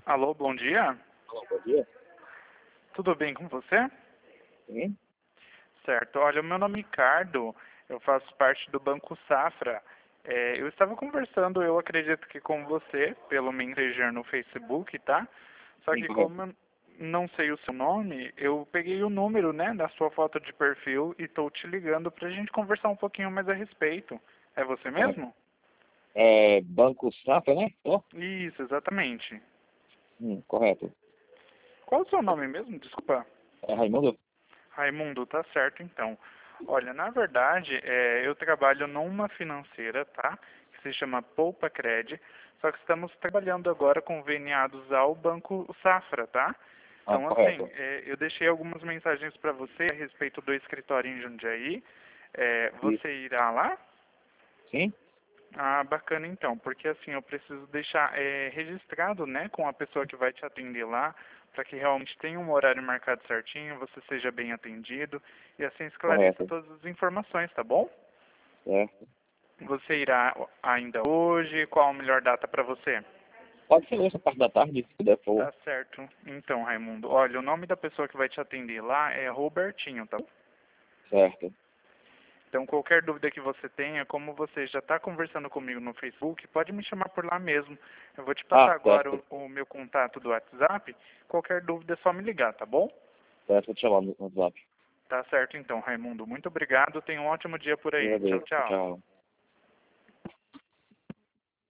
Alô, bom dia. Olá, bom dia. Tudo bem com você? Sim, Certo. Olha, o meu nome é Ricardo, eu faço parte do Banco Safra. Eu estava conversando, eu acredito que com você, pelo Messenger no Facebook, tá? Só sim, que correto. como eu não sei o seu nome, eu peguei o número, né, da sua foto de perfil e estou te ligando para a gente conversar um pouquinho mais a respeito. É você Correto. mesmo? É Banco Safra, né? Tô? Isso, exatamente. Correto. Qual é o seu nome mesmo? Desculpa. É Raimundo? Raimundo, tá certo então. Olha, na verdade, eu trabalho numa financeira, tá? Que se chama Poupa Cred, só que estamos trabalhando agora conveniados ao Banco Safra, tá? Ah, Então, assim, correto. eu deixei algumas mensagens para você a respeito do escritório em Jundiaí. Isso. Você irá lá? Sim? Ah, bacana então, porque assim eu preciso deixar registrado, né, com a pessoa que vai te atender lá, para que realmente tenha um horário marcado certinho, você seja bem atendido e assim esclareça Correto. todas as informações, tá bom? Certo. Você irá ainda hoje? Qual a melhor data para você? Pode ser essa parte da tarde, se puder, por favor. Tá certo. Então, Raimundo, olha, o nome da pessoa que vai te atender lá é Robertinho, tá? Certo. Então, qualquer dúvida que você tenha, como você já está conversando comigo no Facebook, pode me chamar por lá mesmo. Eu vou te passar Ah, agora certo. o meu contato do WhatsApp. Qualquer dúvida é só me ligar, tá bom? Certo, vou te chamar no WhatsApp. Tá certo então, Raimundo. Muito obrigado. Tenha um ótimo dia por aí. Tchau, Agradeço. tchau. Tchau.